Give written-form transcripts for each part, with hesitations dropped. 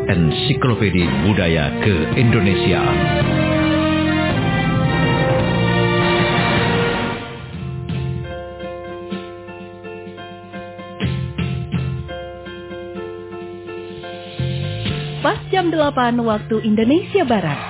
Ensiklopedia Budaya ke-Indonesia. Pas jam 8 waktu Indonesia Barat.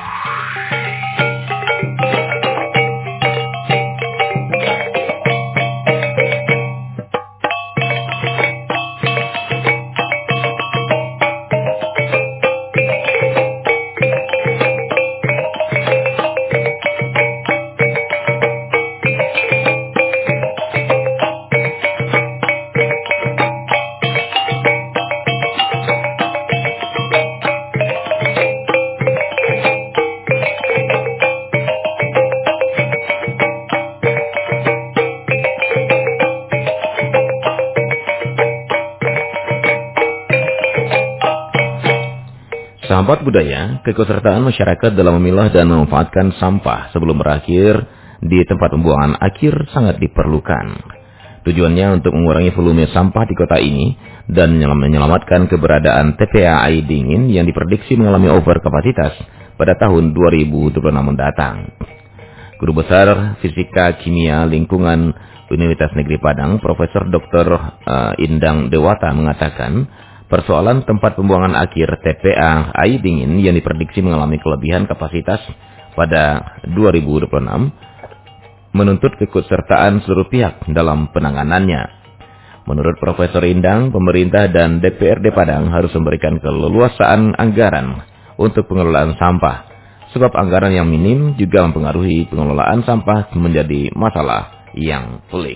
Sahabat budaya, keikutsertaan masyarakat dalam memilah dan memanfaatkan sampah sebelum berakhir di tempat pembuangan akhir sangat diperlukan. Tujuannya untuk mengurangi volume sampah di kota ini dan menyelamatkan keberadaan TPA Air Dingin yang diprediksi mengalami overkapasitas pada tahun 2026 mendatang. Guru Besar Fisika Kimia Lingkungan Universitas Negeri Padang, Profesor Dr. Indang Dewata mengatakan, persoalan tempat pembuangan akhir TPA Air Dingin yang diprediksi mengalami kelebihan kapasitas pada 2026 menuntut keikutsertaan seluruh pihak dalam penanganannya. Menurut Profesor Indang, pemerintah dan DPRD Padang harus memberikan keleluasaan anggaran untuk pengelolaan sampah, sebab anggaran yang minim juga mempengaruhi pengelolaan sampah menjadi masalah yang pelik.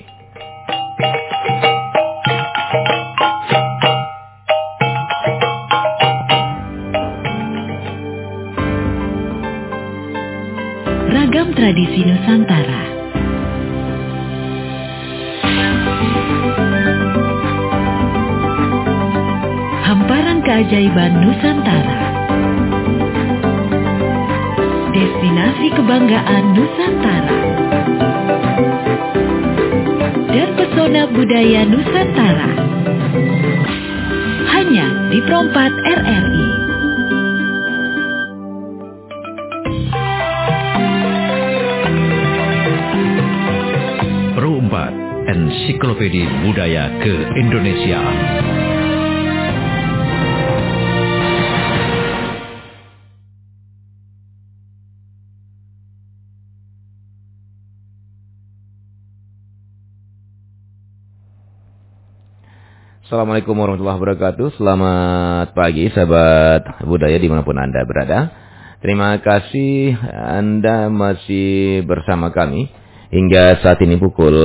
Ragam tradisi Nusantara. Hamparan keajaiban Nusantara. Destinasi kebanggaan Nusantara. Dan pesona budaya Nusantara. Hanya di Pro 4 RRI. Ensiklopedia Budaya ke-Indonesia. Assalamualaikum warahmatullahi wabarakatuh. Selamat pagi sahabat budaya dimanapun Anda berada. Terima kasih Anda masih bersama kami hingga saat ini pukul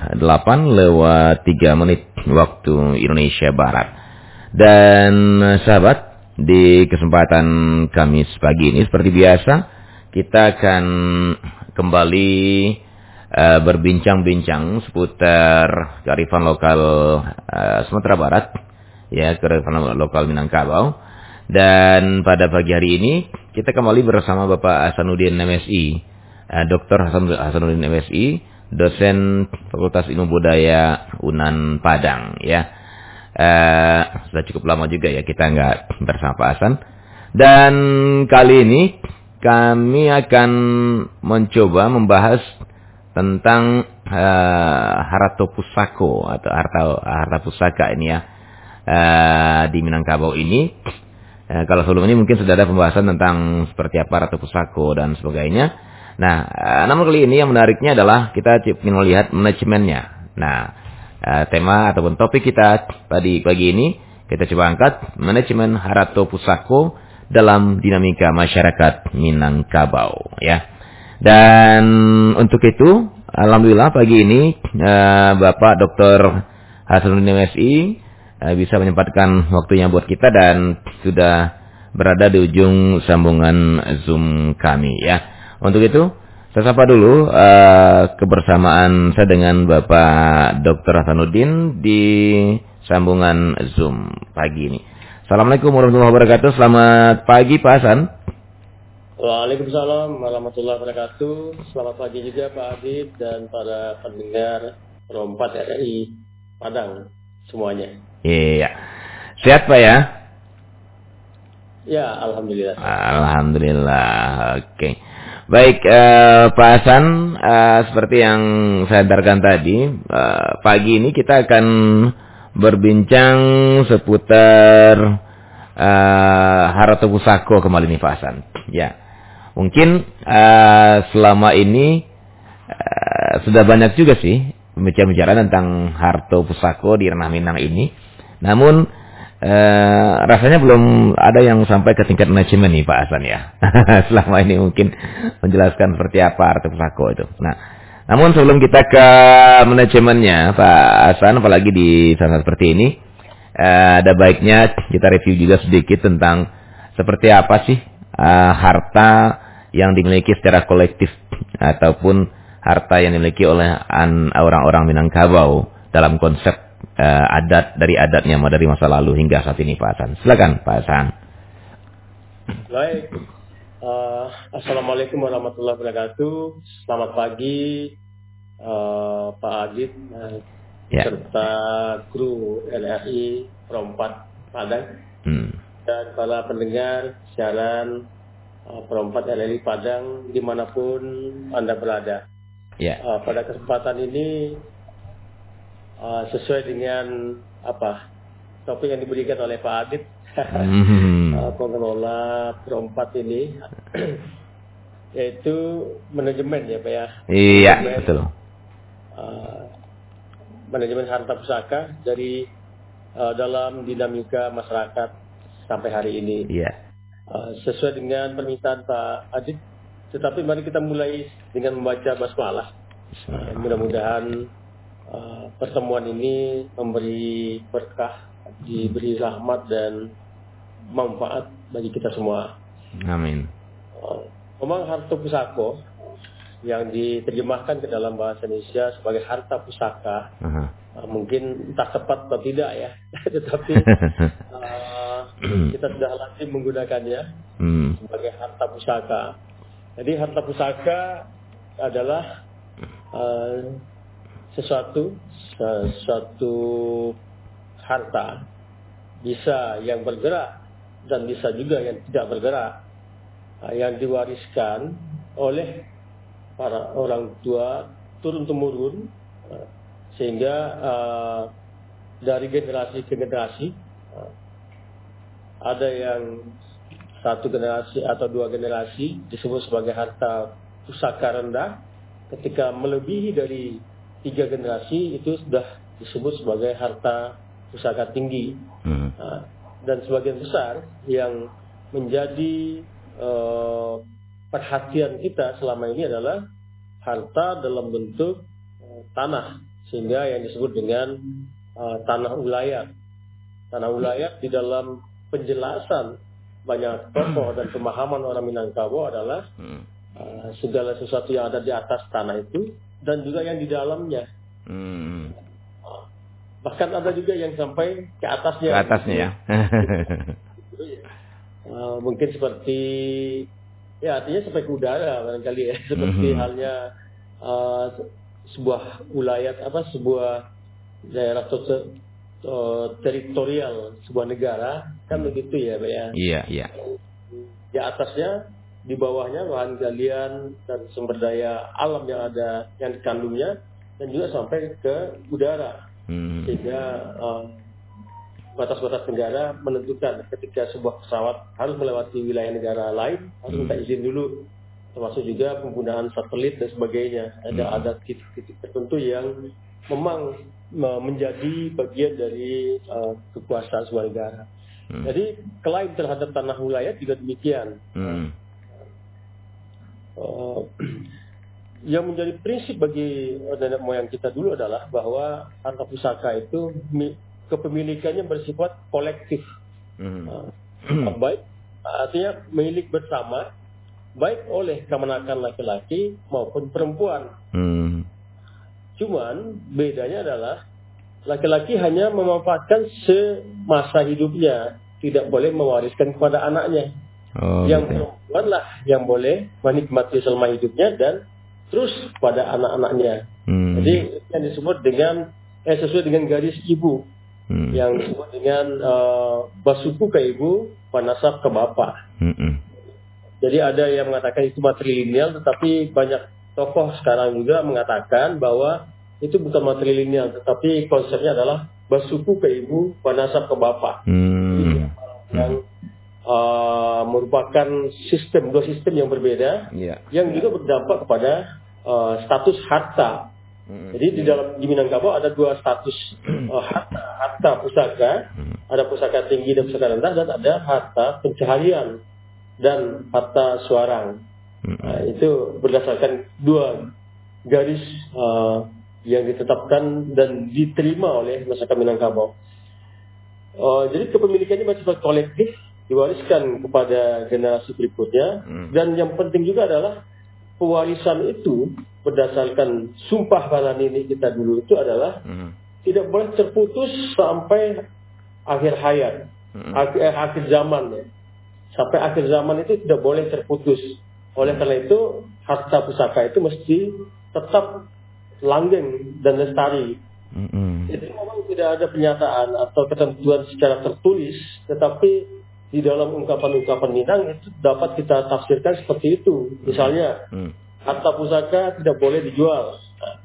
8:03 waktu Indonesia Barat. Dan sahabat, di kesempatan Kamis pagi ini seperti biasa kita akan kembali berbincang-bincang seputar kearifan lokal Sumatera Barat, ya, kearifan lokal Minangkabau. Dan pada pagi hari ini kita kembali bersama Bapak Hasanuddin MSI, Dr. Hasanuddin MSI, dosen Fakultas Ilmu Budaya UNAN Padang, ya. Sudah cukup lama juga ya kita nggak bersama Pak Hasan. Dan kali ini kami akan mencoba membahas tentang Harato Pusako atau harta pusaka ini ya, di Minangkabau ini. Kalau sebelum ini mungkin sudah ada pembahasan tentang seperti apa Harato Pusako dan sebagainya. Nah, namun kali ini yang menariknya adalah kita ingin melihat manajemennya. Nah, tema ataupun topik kita tadi pagi ini kita coba angkat manajemen Harato Pusako dalam dinamika masyarakat Minangkabau, ya. Dan untuk itu, alhamdulillah pagi ini Bapak Dr. Hasanuddin MSI bisa menyempatkan waktunya buat kita dan sudah berada di ujung sambungan Zoom kami, ya. Untuk itu, saya sapa dulu kebersamaan saya dengan Bapak Dr. Hasanuddin di sambungan Zoom pagi ini. Assalamualaikum warahmatullahi wabarakatuh. Selamat pagi Pak Hasan. Waalaikumsalam warahmatullahi wabarakatuh. Selamat pagi juga Pak Adib dan para pendengar Pro 4 RRI Padang semuanya. Iya. Sehat Pak ya? Ya, alhamdulillah. Alhamdulillah. Oke. Baik, Pak Hasan, seperti yang saya antarkan tadi, pagi ini kita akan berbincang seputar harta pusako kembali nih Pak Hasan. Ya, mungkin selama ini sudah banyak juga sih bicara tentang harta pusako di ranah Minang ini. Namun rasanya belum ada yang sampai ke tingkat manajemen nih Pak Hasan ya. Selama ini mungkin menjelaskan seperti apa harta pusako itu. Nah, namun sebelum kita ke manajemennya Pak Hasan, apalagi di saat seperti ini, ada baiknya kita review juga sedikit tentang seperti apa sih harta yang dimiliki secara kolektif ataupun harta yang dimiliki oleh orang-orang Minangkabau dalam konsep adat dari adatnya dari masa lalu hingga saat ini Pak Hasan. Silakan Pak Hasan. Baik. Assalamualaikum warahmatullahi wabarakatuh. Selamat pagi Pak Adit serta kru LRI Perompat Padang dan para pendengar siaran Perompat LRI Padang dimanapun Anda berada. Pada kesempatan ini sesuai dengan topik yang diberikan oleh Pak Adit, pengelola Perompat ini, yaitu manajemen ya Pak ya. Iya, betul. Manajemen harta pusaka dari dalam dinamika masyarakat sampai hari ini. Iya. Sesuai dengan permintaan Pak Adit, tetapi mari kita mulai dengan membaca basmalah. Mudah-mudahan pertemuan ini memberi berkah, diberi rahmat dan manfaat bagi kita semua. Amin. Memang harta pusako yang diterjemahkan ke dalam bahasa Indonesia sebagai harta pusaka, mungkin entah tepat atau tidak ya, tetapi kita sudah lazim menggunakannya sebagai harta pusaka. Jadi harta pusaka adalah sesuatu harta, bisa yang bergerak dan bisa juga yang tidak bergerak, yang diwariskan oleh para orang tua turun-temurun, sehingga dari generasi ke generasi, ada yang satu generasi atau dua generasi disebut sebagai harta pusaka rendah. Ketika melebihi dari 3 generasi itu sudah disebut sebagai harta pusaka tinggi. Dan sebagian besar yang menjadi perhatian kita selama ini adalah harta dalam bentuk tanah, sehingga yang disebut dengan tanah ulayat. Tanah ulayat di dalam penjelasan banyak tokoh dan pemahaman orang Minangkabau adalah segala sesuatu yang ada di atas tanah itu dan juga yang di dalamnya. Bahkan ada juga yang sampai ke atasnya. Ke atasnya ya. Mungkin seperti, ya artinya sampai ke udara barangkali ya. Seperti halnya sebuah wilayah, sebuah daerah teritorial sebuah negara, kan begitu ya Pak ya. Iya, iya. Di atasnya, di bawahnya bahan galian dan sumber daya alam yang ada, yang dikandungnya, dan juga sampai ke udara. Sehingga batas-batas negara menentukan ketika sebuah pesawat harus melewati wilayah negara lain, harus minta izin dulu, termasuk juga penggunaan satelit dan sebagainya. Ada titik-titik tertentu yang memang menjadi bagian dari kekuasaan sebuah negara. Jadi klaim terhadap tanah wilayah juga demikian. Yang menjadi prinsip bagi nenek moyang kita dulu adalah bahwa harta pusaka itu kepemilikannya bersifat kolektif. Baik, artinya milik bersama, baik oleh kemenakan laki-laki maupun perempuan. Cuman bedanya adalah laki-laki hanya memanfaatkan semasa hidupnya, tidak boleh mewariskan kepada anaknya. Yang perempuan lah yang boleh menikmati selama hidupnya dan terus pada anak-anaknya. Jadi yang disebut dengan sesuai dengan garis ibu. yang disebut dengan basuku ke ibu, panasab ke bapak. Jadi ada yang mengatakan itu matrilineal, tetapi banyak tokoh sekarang juga mengatakan bahwa itu bukan matrilineal, tetapi konsepnya adalah basuku ke ibu, panasab ke bapak. Yang merupakan dua sistem yang berbeda, yang juga berdampak kepada status harta. Jadi di Minangkabau ada dua status harta pusaka, ada pusaka tinggi dan pusaka rendah, dan ada harta pencaharian dan harta suarang. Itu berdasarkan dua garis yang ditetapkan dan diterima oleh masyarakat Minangkabau. Jadi kepemilikannya bersifat kolektif, diwariskan kepada generasi berikutnya, dan yang penting juga adalah pewarisan itu berdasarkan sumpah para nenek kita dulu itu adalah tidak boleh terputus sampai akhir hayat, akhir zaman ya. Sampai akhir zaman itu tidak boleh terputus. Oleh karena itu harta pusaka itu mesti tetap langgeng dan lestari. Jadi memang tidak ada pernyataan atau ketentuan secara tertulis, tetapi di dalam ungkapan-ungkapan Minang itu dapat kita tafsirkan seperti itu. Misalnya, harta pusaka tidak boleh dijual.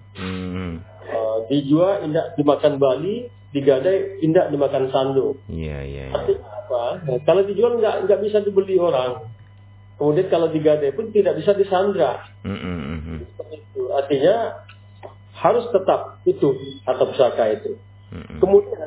Dijual indak dimakan bali, digadai indak dimakan sando. Artinya apa? Kalau dijual nggak bisa dibeli orang. Kemudian kalau digadai pun tidak bisa disandra. Seperti itu. Artinya harus tetap itu harta pusaka itu. Kemudian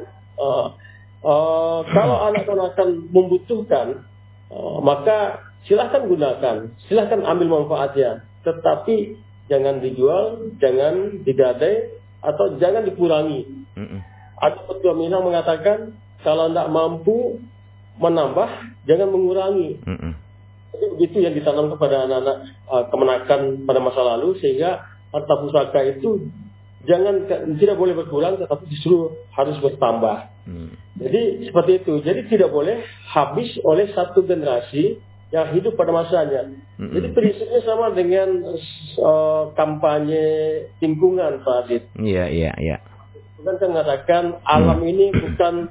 kalau anak-anak membutuhkan, maka silahkan gunakan, silahkan ambil manfaatnya. Tetapi jangan dijual, jangan digadai, atau jangan dikurangi. Ada petua Minang mengatakan, kalau tidak mampu menambah, jangan mengurangi. Jadi begitu yang ditanam kepada anak-anak kemenakan pada masa lalu, sehingga harta pusaka itu tidak boleh berkurang, tetapi justru harus bertambah. Jadi seperti itu. Jadi tidak boleh habis oleh satu generasi yang hidup pada masanya. Jadi prinsipnya sama dengan kampanye lingkungan, Pak Adit. Iya. Kan mengatakan alam ini bukan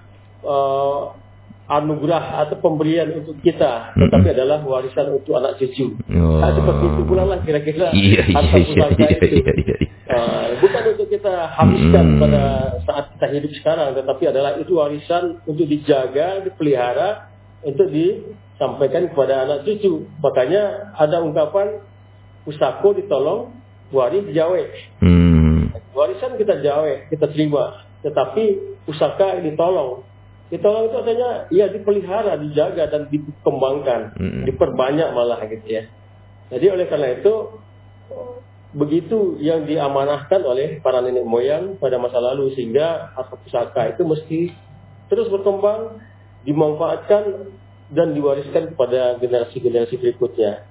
anugerah atau pemberian untuk kita, tetapi adalah warisan untuk anak cucu. Nah, seperti itu pula lah kira-kira harta pusaka itu. Bukan untuk kita habiskan pada saat kita hidup sekarang, tetapi adalah itu warisan untuk dijaga, dipelihara, untuk disampaikan kepada anak cucu. Makanya ada ungkapan pusako ditolong, waris dijawe. Warisan kita jawe, kita terima, tetapi pusaka ditolong. Ditolong itu artinya ya dipelihara, dijaga dan dikembangkan, diperbanyak malah gitu ya. Jadi oleh karena itu begitu yang diamanahkan oleh para nenek moyang pada masa lalu, sehingga harta pusaka itu mesti terus berkembang, dimanfaatkan dan diwariskan kepada generasi-generasi berikutnya.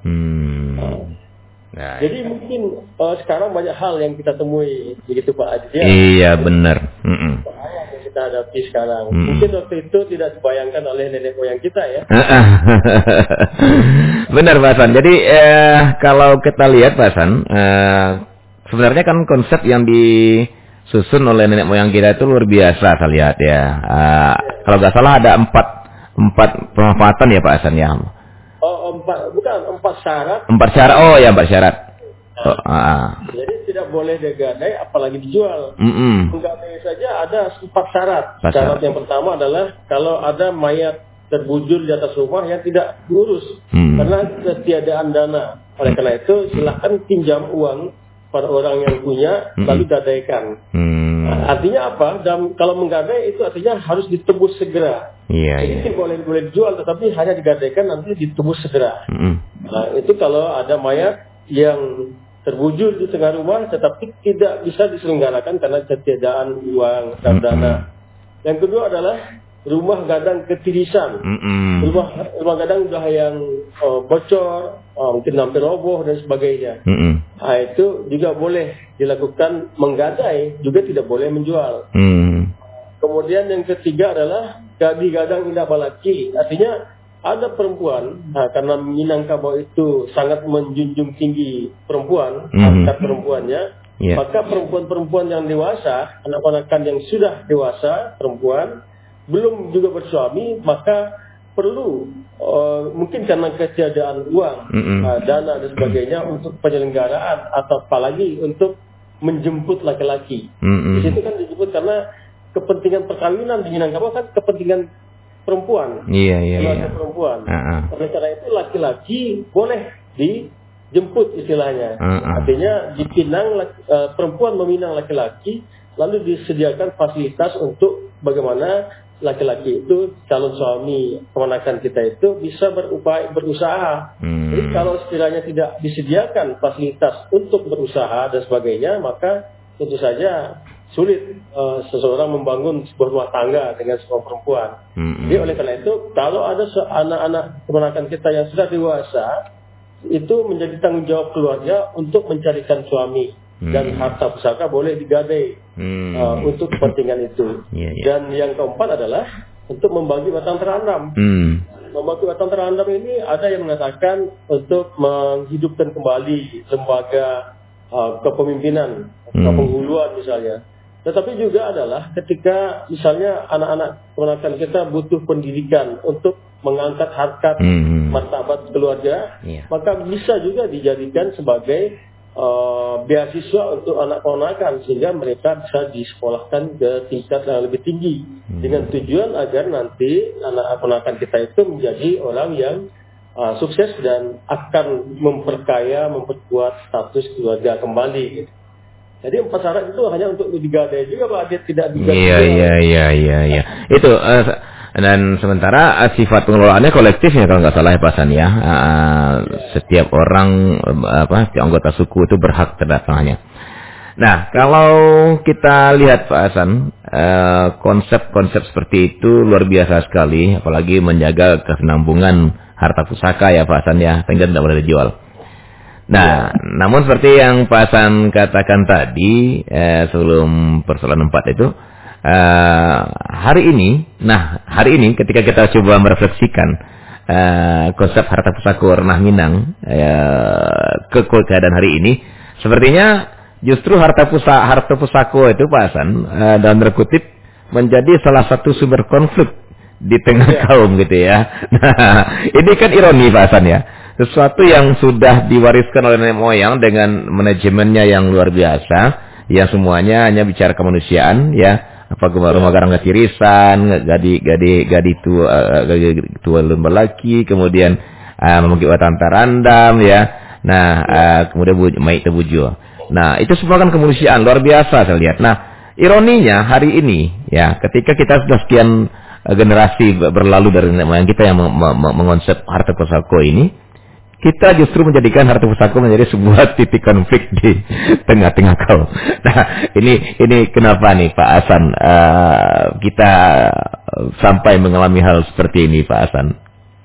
Jadi mungkin sekarang banyak hal yang kita temui begitu Pak Adit. Iya benar. Yang kita hadapi sekarang. Mungkin waktu itu tidak dibayangkan oleh nenek moyang kita ya. Benar Pak Hasan. Jadi kalau kita lihat Pak Hasan, sebenarnya kan konsep yang disusun oleh nenek moyang kita itu luar biasa saya lihat ya. Kalau nggak salah ada empat pemanfaatan ya Pak Hasan ya. Empat syarat. 4 syarat. Oh ya 4 syarat. Jadi tidak boleh digadai apalagi dijual. Menggadai saja ada 4 syarat. Syarat yang pertama adalah kalau ada mayat terbujur di atas rumah yang tidak diurus karena ketiadaan dana. Oleh karena itu silakan pinjam uang pada orang yang punya lalu gadaikan. Artinya apa? Kalau menggadai itu artinya harus ditebus segera. Jadi boleh dijual tetapi hanya digadaikan, nanti ditebus segera. Nah, itu kalau ada mayat yang terbujur di tengah rumah tetapi tidak bisa diselenggarakan karena ketiadaan uang dan dana. Yang kedua adalah rumah gadang ketirisan. Rumah gadang sudah yang bocor, mungkin hampir roboh dan sebagainya. Nah, itu juga boleh dilakukan menggadai, juga tidak boleh menjual. Kemudian yang ketiga adalah gadang indah balaki. Artinya ada perempuan, karena Minangkabau itu sangat menjunjung tinggi perempuan, harkat perempuannya, Maka perempuan-perempuan yang dewasa, anak-anakan yang sudah dewasa, perempuan, belum juga bersuami, maka perlu mungkin karena ketiadaan uang, dana dan sebagainya untuk penyelenggaraan atau apalagi untuk menjemput laki-laki. Di situ kan disebut karena kepentingan perkawinan di Minangkabau kan kepentingan perempuan. Keluarga perempuan. Oleh karena itu laki-laki boleh dijemput istilahnya. Artinya di Pinang perempuan meminang laki-laki, lalu disediakan fasilitas untuk bagaimana laki-laki itu calon suami keponakan kita itu bisa berusaha. Jadi kalau sekiranya tidak disediakan fasilitas untuk berusaha dan sebagainya, maka tentu saja sulit seseorang membangun sebuah rumah tangga dengan seorang perempuan. Jadi oleh karena itu, kalau ada anak-anak keponakan kita yang sudah dewasa, itu menjadi tanggung jawab keluarga untuk mencarikan suami. Dan harta pusaka boleh digadai untuk kepentingan itu. Dan yang keempat adalah untuk membagi batang terandam. Membagi batang terandam ini ada yang mengatakan untuk menghidupkan kembali lembaga kepemimpinan, kepenghuluan misalnya. Tetapi juga adalah ketika misalnya anak-anak keponakan kita butuh pendidikan untuk mengangkat harkat martabat keluarga, maka bisa juga dijadikan sebagai beasiswa untuk anak ponakan sehingga mereka bisa disekolahkan ke tingkat yang lebih tinggi dengan tujuan agar nanti anak ponakan kita itu menjadi orang yang sukses dan akan memperkuat status keluarga kembali. Jadi 4 syarat itu hanya untuk digadai juga, Pak. Dia tidak digadai. Iya. Itu dan sementara sifat pengelolaannya kolektif ya kalau nggak salah ya Pak Hasan ya. Setiap orang setiap anggota suku itu berhak terdatangannya. Nah, kalau kita lihat Pak Hasan, konsep-konsep seperti itu luar biasa sekali, apalagi menjaga kesinambungan harta pusaka ya Pak Hasan ya, sehingga tidak boleh dijual. Nah, namun seperti yang Pak Hasan katakan tadi sebelum persoalan 4 itu, hari ini ketika kita coba merefleksikan konsep harta pusaka Ranah Minang ke keadaan hari ini, sepertinya justru harta pusaka itu Pak Hasan dalam terkutip menjadi salah satu sumber konflik di tengah kaum gitu ya. Nah, ini kan ironi Pak Hasan ya. Sesuatu yang sudah diwariskan oleh nenek moyang dengan manajemennya yang luar biasa, yang semuanya hanya bicara kemanusiaan ya. Apa rumah garang tirisan, gadi tua lembah laki, kemudian memiliki watan tarandam ya. Nah, kemudian mai tebujo. Nah, itu semua kan kemanusiaan luar biasa saya lihat. Nah, ironinya hari ini ya, ketika kita sudah sekian generasi berlalu dari nenek moyang kita yang mengonsep harta pusaka ini, kita justru menjadikan harta pusaka menjadi sebuah titik konflik di tengah-tengah kaum. Nah, ini kenapa nih Pak Hasan kita sampai mengalami hal seperti ini Pak Hasan?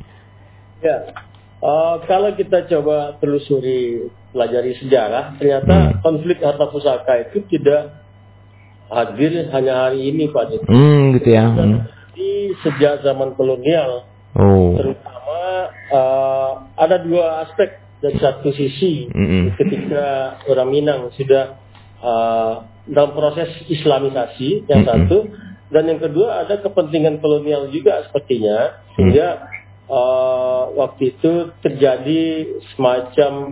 Ya, kalau kita coba telusuri, pelajari sejarah, ternyata konflik harta pusaka itu tidak hadir hanya hari ini Pak. Gitu ya. Di sejak zaman kolonial, terutama ada 2 aspek. Dari satu sisi, ketika orang Minang sudah dalam proses islamisasi, yang satu, dan yang kedua ada kepentingan kolonial juga sepertinya, sehingga waktu itu terjadi semacam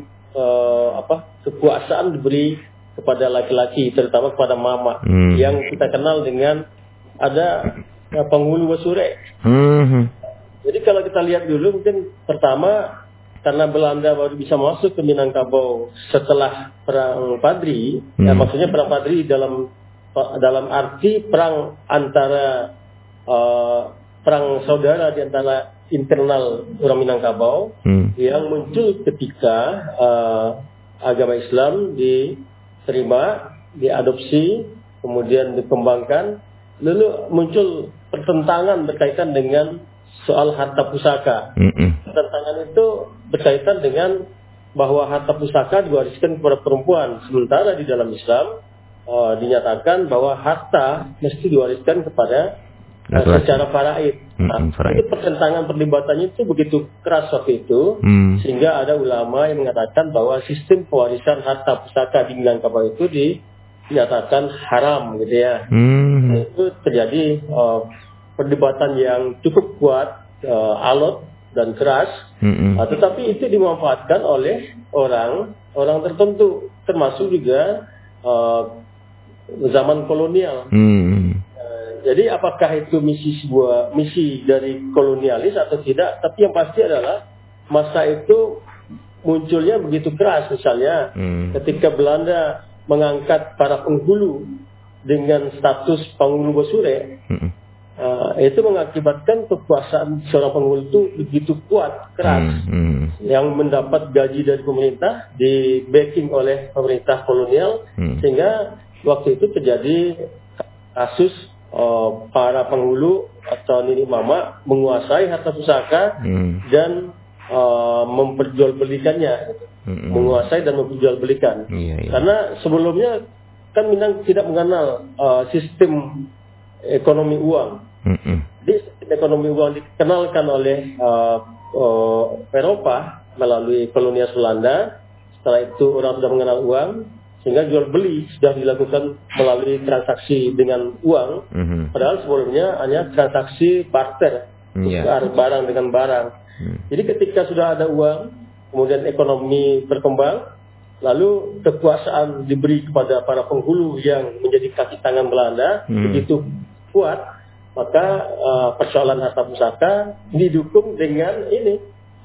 kekuasaan diberi kepada laki-laki, terutama kepada mama, yang kita kenal dengan ada penghulu wasure. Jadi kalau kita lihat dulu, mungkin pertama karena Belanda baru bisa masuk ke Minangkabau setelah perang Padri, ya, maksudnya perang Padri dalam arti perang antara perang saudara di antara internal orang Minangkabau yang muncul ketika agama Islam diterima, diadopsi, kemudian dikembangkan, lalu muncul pertentangan berkaitan dengan soal harta pusaka. Pertentangan itu berkaitan dengan bahwa harta pusaka diwariskan kepada perempuan, sementara di dalam Islam dinyatakan bahwa harta mesti diwariskan kepada secara faraid. Itu pertentangan perdebatannya itu begitu keras waktu itu, sehingga ada ulama yang mengatakan bahwa sistem pewarisan harta pusaka di Minangkabau itu dinyatakan haram gitu ya. Itu terjadi perdebatan yang cukup kuat, alot dan keras, tetapi itu dimanfaatkan oleh orang tertentu, termasuk juga zaman kolonial. Jadi apakah itu misi dari kolonialis atau tidak? Tapi yang pasti adalah masa itu munculnya begitu keras. Misalnya ketika Belanda mengangkat para penghulu dengan status penghulu Bosure, itu mengakibatkan kekuasaan seorang penghulu itu begitu kuat, keras, yang mendapat gaji dari pemerintah, di backing oleh pemerintah kolonial, sehingga waktu itu terjadi kasus para penghulu atau nini mama menguasai harta pusaka dan memperjualbelikannya, menguasai dan memperjualbelikan. Karena sebelumnya kan Minang tidak mengenal sistem ekonomi uang. Jadi ekonomi uang dikenalkan oleh Eropa melalui kolonial Belanda. Setelah itu orang sudah mengenal uang, sehingga jual beli sudah dilakukan melalui transaksi dengan uang. Padahal sebelumnya hanya transaksi barter, tukar barang dengan barang. Jadi ketika sudah ada uang, kemudian ekonomi berkembang, lalu kekuasaan diberi kepada para penghulu yang menjadi kaki tangan Belanda begitu kuat, maka persoalan harta pusaka didukung dengan ini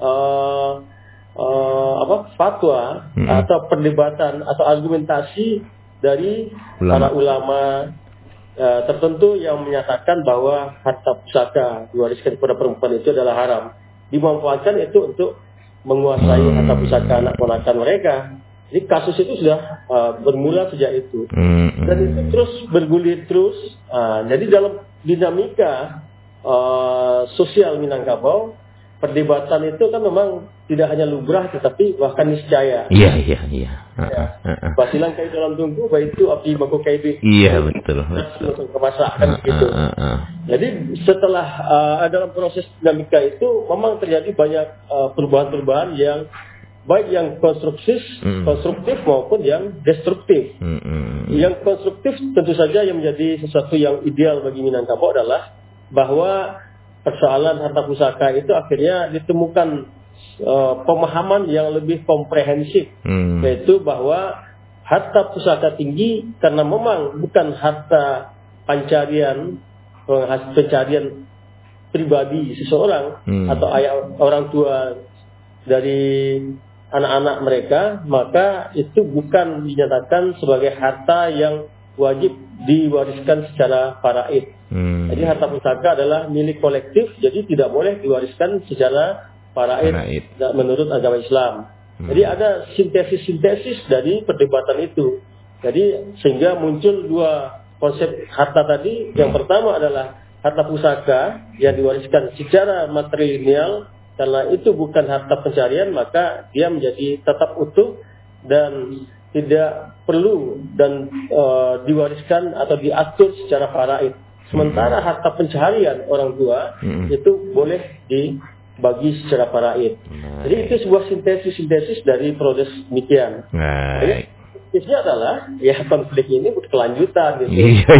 fatwa atau perdebatan atau argumentasi dari para ulama tertentu yang menyatakan bahwa harta pusaka diwariskan kepada perempuan itu adalah haram, dimanfaatkan itu untuk menguasai harta pusaka anak ponakan mereka. Jadi kasus itu sudah bermula sejak itu, dan itu terus bergulir terus. Jadi dalam dinamika sosial Minangkabau, perdebatan itu kan memang tidak hanya lumrah, tetapi bahkan niscaya. Basilang kai dalam tungku, baik itu api baku kai di. Iya, betul. Langsung kemasakan gitu. Jadi setelah dalam proses dinamika itu memang terjadi banyak perubahan-perubahan yang baik yang konstruktif maupun yang destruktif. Yang konstruktif tentu saja yang menjadi sesuatu yang ideal bagi Minangkabau adalah bahwa persoalan harta pusaka itu akhirnya ditemukan pemahaman yang lebih komprehensif, yaitu bahwa harta pusaka tinggi karena memang bukan harta pencarian pribadi seseorang atau orang tua dari anak-anak mereka, maka itu bukan dinyatakan sebagai harta yang wajib diwariskan secara faraid. Jadi harta pusaka adalah milik kolektif, jadi tidak boleh diwariskan secara faraid menurut agama Islam. Jadi ada sintesis dari perdebatan itu. Jadi sehingga muncul dua konsep harta tadi. Yang pertama adalah harta pusaka yang diwariskan secara material, karena itu bukan harta pencarian, maka dia menjadi tetap utuh dan tidak perlu dan diwariskan atau diatur secara faraid. Sementara harta pencaharian orang tua itu boleh dibagi secara faraid. Jadi itu sebuah sintesis dari proses demikian. Jadi intinya adalah ya konflik ini berkelanjutan gitu.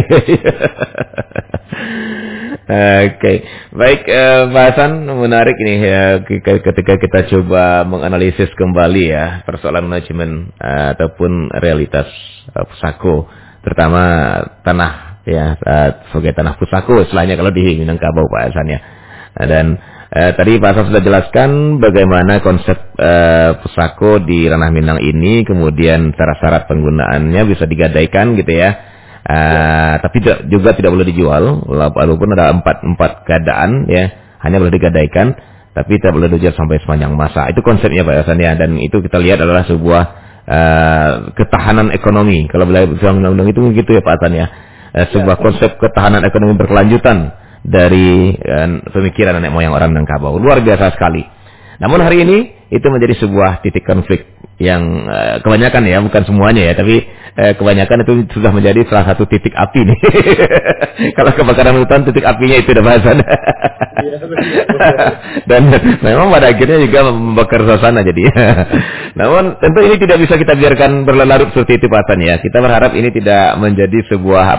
Oke, baik, bahasan menarik ini ya, ketika kita coba menganalisis kembali ya persoalan manajemen ataupun realitas pusako, terutama tanah ya, sebagai tanah pusako istilahnya kalau di Minangkabau Pak Hasan ya. Dan tadi Pak Hasan sudah jelaskan bagaimana konsep pusako di ranah Minang ini, kemudian syarat-syarat penggunaannya bisa digadaikan gitu ya. Tapi juga tidak boleh dijual, walaupun ada empat keadaan ya, hanya boleh digadaikan, tapi tidak boleh dijual sampai sepanjang masa. Itu konsepnya Pak Hasan ya, dan itu kita lihat adalah sebuah ketahanan ekonomi. Kalau belajar undang-undang itu begitu ya Pak Hasan ya, sebuah konsep ketahanan ekonomi berkelanjutan dari pemikiran nenek moyang orang Minangkabau. Luar biasa sekali. Namun hari ini itu menjadi sebuah titik konflik yang kebanyakan ya, bukan semuanya ya, tapi kebanyakan itu sudah menjadi salah satu titik api nih. Kalau kebakaran hutan, titik apinya itu udah bahasan. Dan memang pada akhirnya juga membakar suasana jadi. Namun tentu ini tidak bisa kita biarkan berlarut seperti itu Pak Hasan ya. Kita berharap ini tidak menjadi sebuah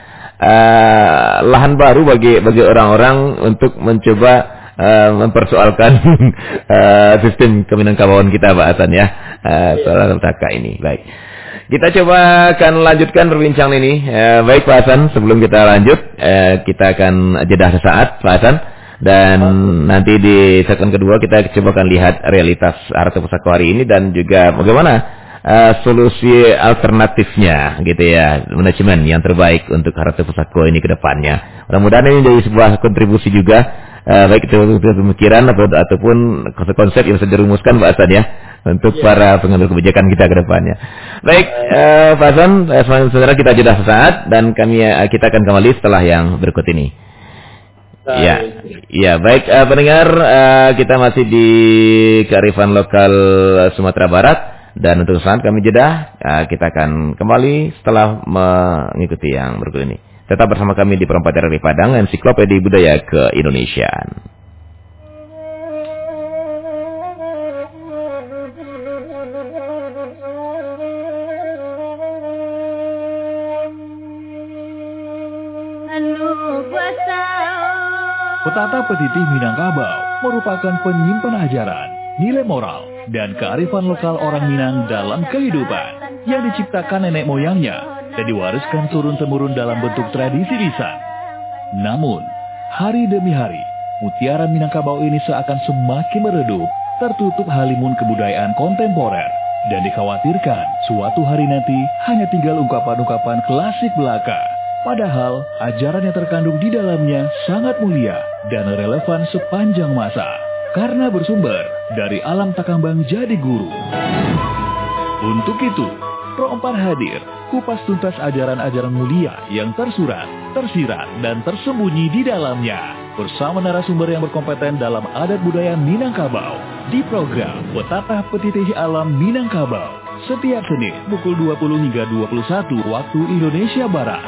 lahan baru bagi orang-orang untuk mencoba mempersoalkan sistem Keminangkabauan kita Pak Hasan ya, soal taka ini. Baik, kita coba akan lanjutkan perbincangan ini. Baik Pak Hasan, sebelum kita lanjut, kita akan jeda sesaat Pak Hasan, dan nanti di segmen kedua kita coba akan lihat realitas Harta Pusako hari ini dan juga bagaimana solusi alternatifnya gitu ya, manajemen yang terbaik untuk Harta Pusako ini ke depannya. Mudah-mudahan ini menjadi sebuah kontribusi juga, baik itu pemikiran ataupun konsep yang bisa dirumuskan Pak Hasan ya, untuk para pengambil kebijakan kita ke depannya. Baik, Pak Hasan, saudara, kita jeda sesaat dan kita akan kembali setelah yang berikut ini. Ya, baik pendengar, kita masih di kearifan lokal Sumatera Barat. Dan untuk saat kami jeda, kita akan kembali setelah mengikuti yang berikut ini. Tetap bersama kami di Perempat RRI Padang, Ensiklopedia Budaya Keindonesiaan. Petata Petitih Minangkabau merupakan penyimpan ajaran, nilai moral, dan kearifan lokal orang Minang dalam kehidupan yang diciptakan nenek moyangnya dan diwariskan turun-temurun dalam bentuk tradisi lisan. Namun, hari demi hari, mutiara Minangkabau ini seakan semakin meredup, tertutup halimun kebudayaan kontemporer, dan dikhawatirkan suatu hari nanti hanya tinggal ungkapan-ungkapan klasik belaka. Padahal, ajaran yang terkandung di dalamnya sangat mulia dan relevan sepanjang masa, karena bersumber dari alam takambang jadi guru. Untuk itu, Pro 4 hadir, kupas tuntas ajaran-ajaran mulia yang tersurat, tersirat, dan tersembunyi di dalamnya, bersama narasumber yang berkompeten dalam adat budaya Minangkabau, di program Petata Petitih Alam Minangkabau, setiap Senin pukul 20 hingga 21 waktu Indonesia Barat.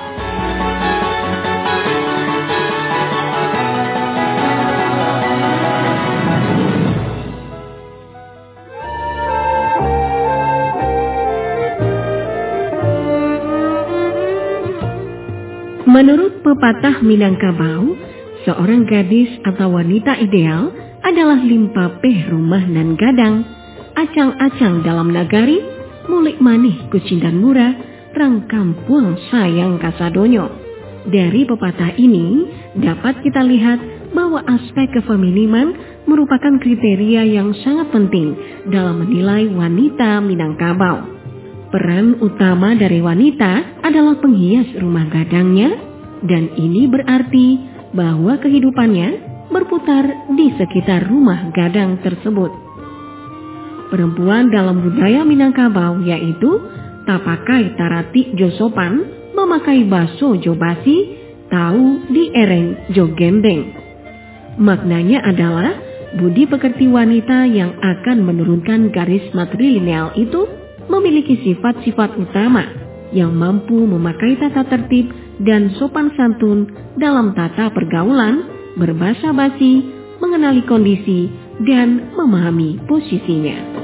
Menurut pepatah Minangkabau, seorang gadis atau wanita ideal adalah limpapeh rumah nan gadang, acang-acang dalam nagari, mulik manih kucindan murah, rang kampuang sayang kasadonyo. Dari pepatah ini dapat kita lihat bahwa aspek kefeminiman merupakan kriteria yang sangat penting dalam menilai wanita Minangkabau. Peran utama dari wanita adalah penghias rumah gadangnya, dan ini berarti bahwa kehidupannya berputar di sekitar rumah gadang tersebut. Perempuan dalam budaya Minangkabau yaitu tapakai tarati jo sopan, memakai baso jo basi, tahu di ereng jo gembeng. Maknanya adalah budi pekerti wanita yang akan menurunkan garis matrilineal itu memiliki sifat-sifat utama yang mampu memakai tata tertib dan sopan santun dalam tata pergaulan, berbahasa basi, mengenali kondisi, dan memahami posisinya.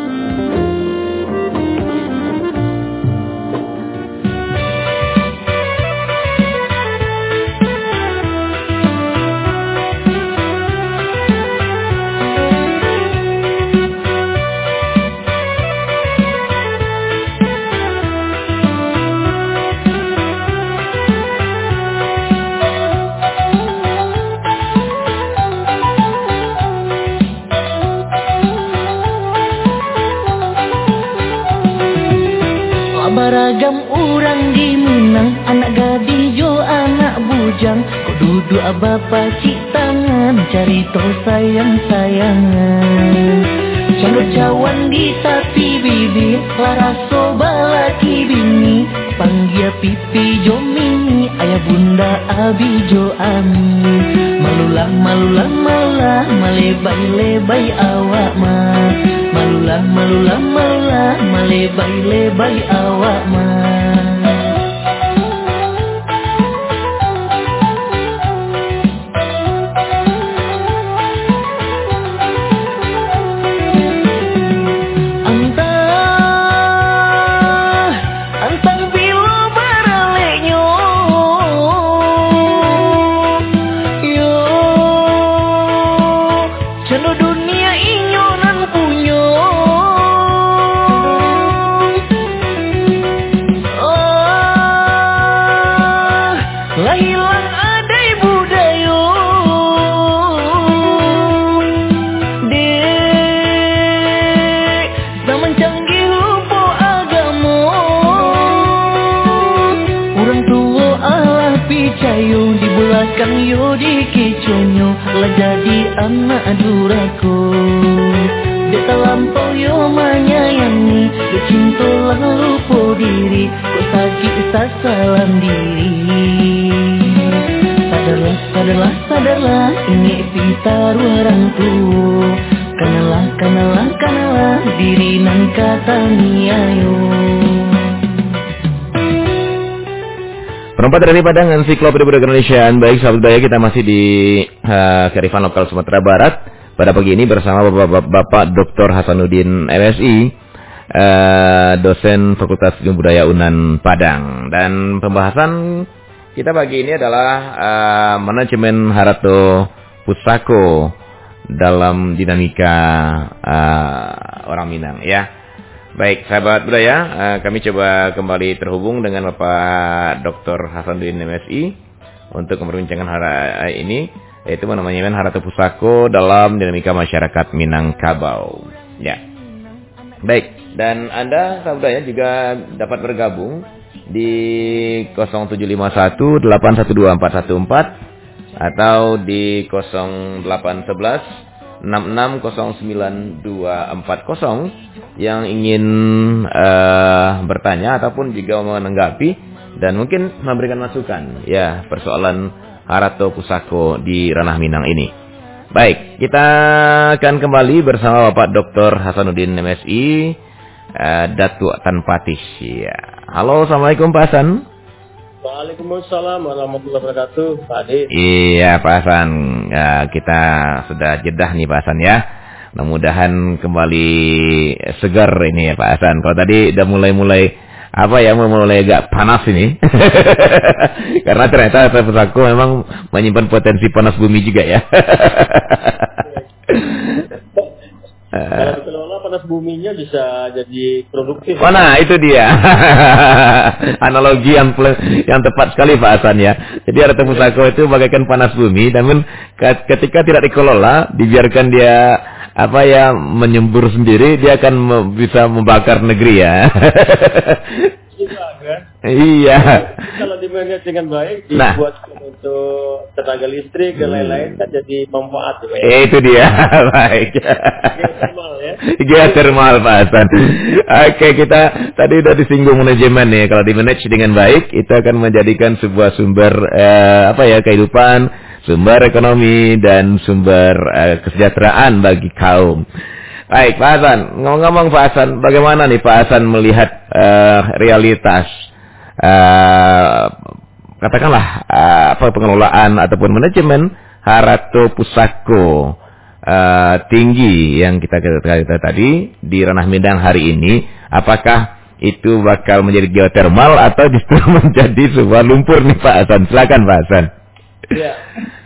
Baragam orang di Minang, anak gadis jo anak bujang, kok duduk abapa cik tangan, cari to sayang-sayangan. Canggut cawan di tapi bibir, laraso balaki bini, panggil pipi jo mini, ayah bunda abi jo ami. Malulah, malulah, malulah, malebay-lebay awak ma. Malulah, malulah, malulah, malebay-lebay awak ma. Yo dikiconyo lah jadi anak duraku. Dia terlampau yo menyayangi, dia cinta lah lupa diri, kok sakit sasaran diri. Sadarlah, sadarlah, sadarlah, ini pintar orang tua. Kanalah, kanalah, kanalah, diri nan kata niayo. Perempat dari Padang Ensiklopedia Budaya Indonesia. Baik sahabat budaya, kita masih di Kearifan Lokal Sumatera Barat. Pada pagi ini bersama Bapak Dr. Hasanuddin MSI, dosen Fakultas Ilmu Budaya UNAN Padang. Dan pembahasan kita pagi ini adalah manajemen Harato Pusako dalam dinamika orang Minang, ya. Baik, sahabat budaya, kami coba kembali terhubung dengan Bapak Dr. Hasanuddin MSI untuk memperbincangkan hari ini, yaitu manajemen Harato Pusako dalam dinamika masyarakat Minangkabau. Ya, baik, dan Anda sahabat budaya juga dapat bergabung di 0751812414 atau di 0811 66092440 yang ingin bertanya ataupun juga menanggapi dan mungkin memberikan masukan ya persoalan Harato Pusako di ranah Minang ini. Baik, kita akan kembali bersama Bapak Dr. Hasanuddin MSI, Datuk Tan Patih. Ya. Halo, assalamualaikum Pak Hasan. Waalaikumsalam warahmatullahi wabarakatuh, Pak Adi. Iya, Pak Hasan. Ya, kita sudah jedah nih Pak Hasan ya. Mudah-mudahan kembali segar ini ya Pak Hasan. Kalau tadi udah mulai agak panas ini. Karena ternyata Harato Pusako memang menyimpan potensi panas bumi juga ya. Kalau dikelola panas buminya bisa jadi produktif. Nah, itu dia. Analogi yang tepat sekali Pak Hasan ya. Jadi Harato Pusako itu bagaikan panas bumi, namun ketika tidak dikelola, dibiarkan dia menyembur sendiri, dia akan bisa membakar negeri ya. Iya. Kalau dimanage dengan baik, dibuat untuk tenaga listrik dan lain-lain kan jadi manfaat. Itu dia, baik. Geothermal ya. Geothermal Pak Hasan. Oke, kita tadi udah disinggung manajemen nih. Kalau dimanage dengan baik, itu akan menjadikan sebuah sumber kehidupan, sumber ekonomi dan sumber kesejahteraan bagi kaum. Baik, Pak Hasan. Ngomong-ngomong Pak Hasan, bagaimana nih Pak Hasan melihat realitas katakanlah pengelolaan ataupun manajemen Harato Pusako tinggi yang kita tadi di ranah Minang hari ini, apakah itu bakal menjadi geothermal atau justru menjadi sebuah lumpur nih Pak Hasan? Silakan Pak Hasan. Ya,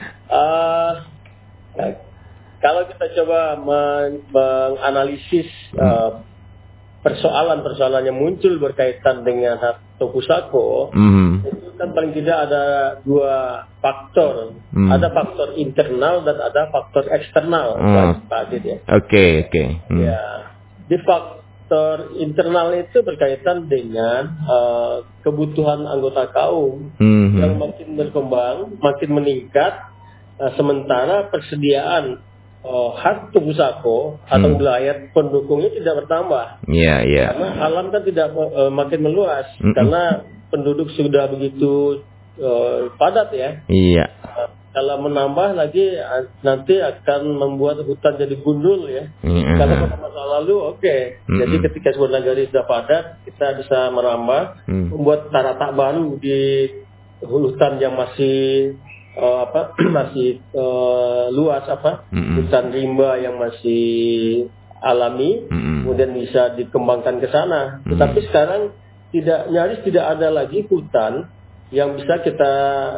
kalau kita coba menganalisis persoalan-persoalan yang muncul berkaitan dengan Harato Pusako, itu kan paling tidak ada dua faktor. Ada faktor internal dan ada faktor eksternal, Pak Adit ya. Oke. Ya, di faktor internal itu berkaitan dengan kebutuhan anggota kaum yang makin berkembang, makin meningkat, sementara persediaan Harato Pusako atau wilayah pendukungnya tidak bertambah. Iya. Karena alam kan tidak makin meluas karena penduduk sudah begitu padat ya. Iya. kalau menambah lagi nanti akan membuat hutan jadi gundul ya. Kalau pada masa lalu jadi ketika sebuah nagari sudah padat, kita bisa merambah, membuat taratak baru di hutan yang masih masih luas, hutan rimba yang masih alami, kemudian bisa dikembangkan ke sana. Tetapi sekarang nyaris tidak ada lagi hutan yang bisa kita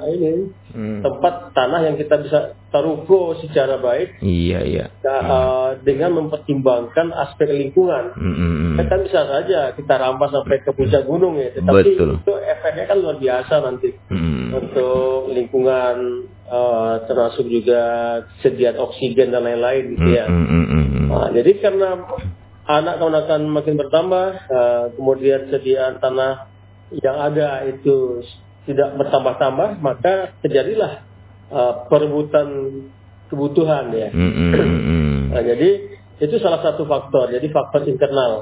tempat tanah yang kita bisa taruhko secara baik. Dengan mempertimbangkan aspek lingkungan. Kita bisa saja kita rampas sampai ke puncak gunung ya, tetapi itu efeknya kan luar biasa nanti untuk lingkungan, termasuk juga sediaan oksigen dan lain-lain gitu ya. Jadi karena anak akan makin bertambah, kemudian sediaan tanah yang ada itu tidak bertambah-tambah, maka terjadilah perebutan kebutuhan ya. Jadi itu salah satu faktor, jadi faktor internal.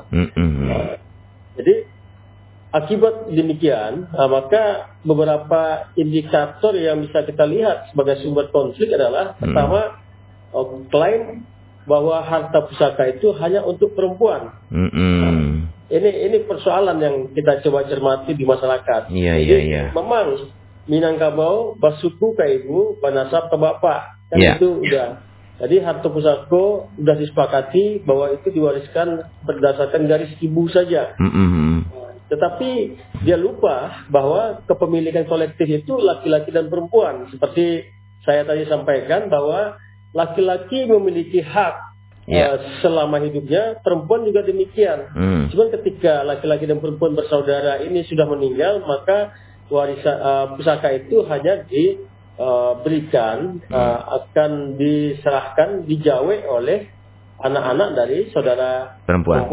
Jadi akibat demikian, maka beberapa indikator yang bisa kita lihat sebagai sumber konflik adalah pertama, klaim bahwa harta pusaka itu hanya untuk perempuan. Ini persoalan yang kita coba cermati di masyarakat. Memang Minangkabau basuku ke ibu, banasab ke bapak, kan itu udah. Jadi harta pusaka udah disepakati bahwa itu diwariskan berdasarkan garis ibu saja. Tetapi dia lupa bahwa kepemilikan kolektif itu laki-laki dan perempuan. Seperti saya tadi sampaikan bahwa laki-laki memiliki hak selama hidupnya, perempuan juga demikian. Cuman ketika laki-laki dan perempuan bersaudara ini sudah meninggal, maka warisan pusaka itu hanya diberikan, akan diserahkan, dijawe oleh anak-anak dari saudara perempuan.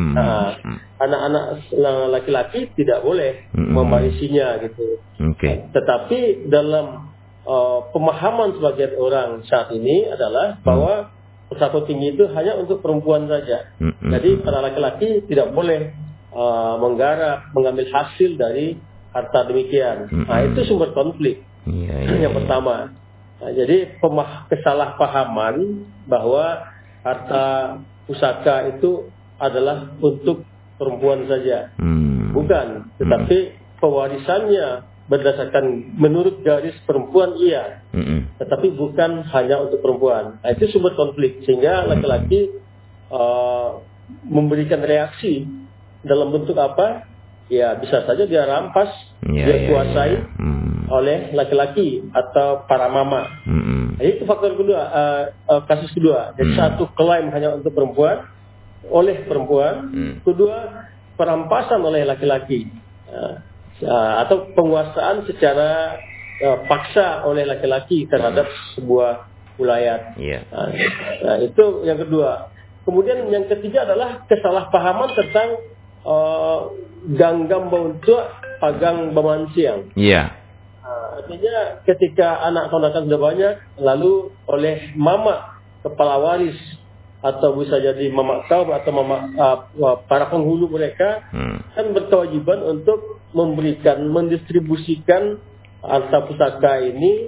Anak-anak laki-laki tidak boleh mewarisinya gitu. Tetapi dalam pemahaman sebagian orang saat ini adalah bahwa pusaka tinggi itu hanya untuk perempuan saja. Jadi para laki-laki tidak boleh menggarap, mengambil hasil dari harta demikian. Itu sumber konflik. Yang pertama. Jadi kesalahpahaman bahwa harta pusaka itu adalah untuk perempuan saja. Bukan, tetapi pewarisannya berdasarkan menurut garis perempuan tetapi bukan hanya untuk perempuan. Itu sumber konflik, sehingga laki-laki memberikan reaksi dalam bentuk apa? Ya bisa saja dia rampas, dia kuasai oleh laki-laki atau para mama. Itu faktor kedua, kasus kedua. Jadi satu, klaim hanya untuk perempuan oleh perempuan. Kedua, perampasan oleh laki-laki. Atau penguasaan secara paksa oleh laki-laki terhadap sebuah wilayah. Itu yang kedua. Kemudian yang ketiga adalah kesalahpahaman tentang ganggam bauntua pagang bamansiang. Artinya ketika anak keponakan sudah banyak, lalu oleh mama kepala waris atau bisa jadi mama kaum atau mama para penghulu mereka kan berkewajiban untuk mendistribusikan harta pusaka ini,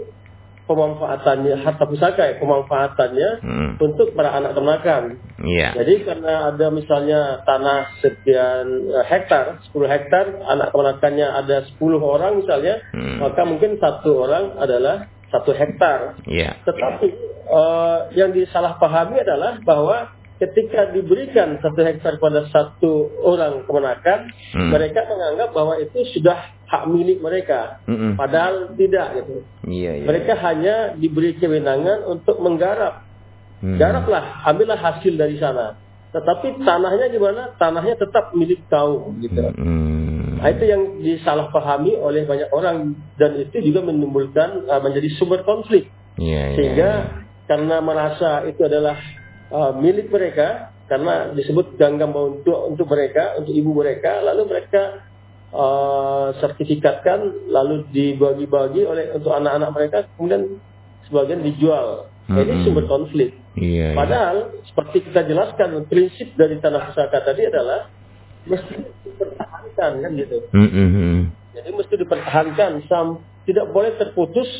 pemanfaatannya untuk para anak ternakan. Jadi karena ada misalnya tanah sekian hektar, 10 hektar, anak ternakannya ada 10 orang misalnya, maka mungkin satu orang adalah 1 hektar. Tetapi yang disalahpahami adalah bahwa ketika diberikan 1 hektar pada satu orang kemenakan, mereka menganggap bahwa itu sudah hak milik mereka. Padahal tidak gitu. Mereka hanya diberi kewenangan untuk menggarap. Garaplah, ambillah hasil dari sana. Tetapi tanahnya gimana? Tanahnya tetap milik kaum gitu. Itu yang disalahpahami oleh banyak orang, dan itu juga menimbulkan menjadi sumber konflik. Sehingga karena merasa itu adalah milik mereka, karena disebut ganggam untuk mereka, untuk ibu mereka, lalu mereka sertifikatkan, lalu dibagi-bagi untuk anak-anak mereka, kemudian sebagian dijual. Ini sumber konflik. Padahal seperti kita jelaskan, prinsip dari tanah pusaka tadi adalah mesti dipertahankan, kan gitu. Jadi mesti dipertahankan, tidak boleh terputus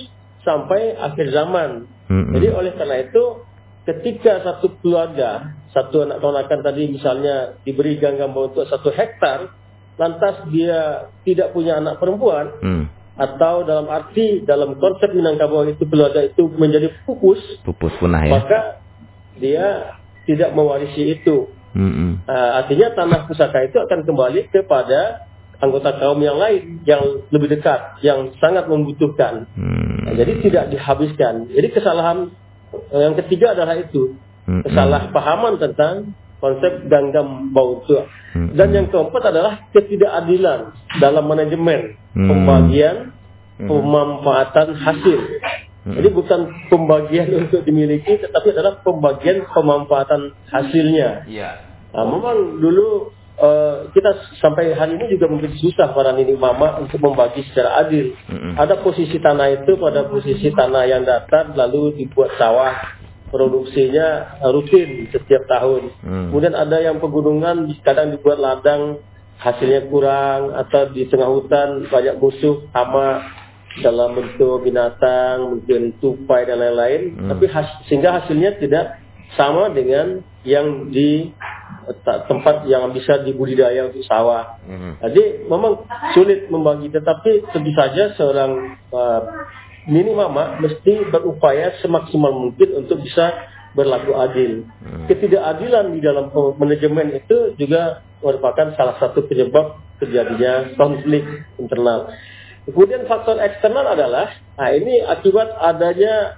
sampai akhir zaman. Jadi oleh karena itu, ketika satu keluarga, satu anak ponakan tadi misalnya diberi genggam bau untuk 1 hektar, lantas dia tidak punya anak perempuan, atau dalam konsep Minangkabau itu keluarga itu menjadi pupus punah ya, maka dia tidak mewarisi itu. Artinya tanah pusaka itu akan kembali kepada anggota kaum yang lain, yang lebih dekat, yang sangat membutuhkan. Jadi tidak dihabiskan. Jadi kesalahan yang ketiga adalah itu, kesalahpahaman tentang konsep genggam bau tua. Dan yang keempat adalah ketidakadilan dalam manajemen pembagian pemanfaatan hasil. Jadi bukan pembagian untuk dimiliki, tetapi adalah pembagian pemanfaatan hasilnya. Nah, memang dulu kita sampai hari ini juga mungkin susah para nini mama untuk membagi secara adil. Ada posisi tanah itu pada posisi tanah yang datar, lalu dibuat sawah, produksinya rutin setiap tahun. Kemudian ada yang pegunungan, kadang dibuat ladang, hasilnya kurang, atau di tengah hutan banyak musuh hama dalam bentuk binatang, mungkin tupai dan lain-lain, tapi sehingga hasilnya tidak sama dengan yang di tempat yang bisa dibudidaya untuk sawah. Jadi memang sulit membagi, tetapi tentu saja seorang nini mama mesti berupaya semaksimal mungkin untuk bisa berlaku adil. Ketidakadilan di dalam manajemen itu juga merupakan salah satu penyebab terjadinya konflik internal. Kemudian faktor eksternal adalah, nah ini akibat adanya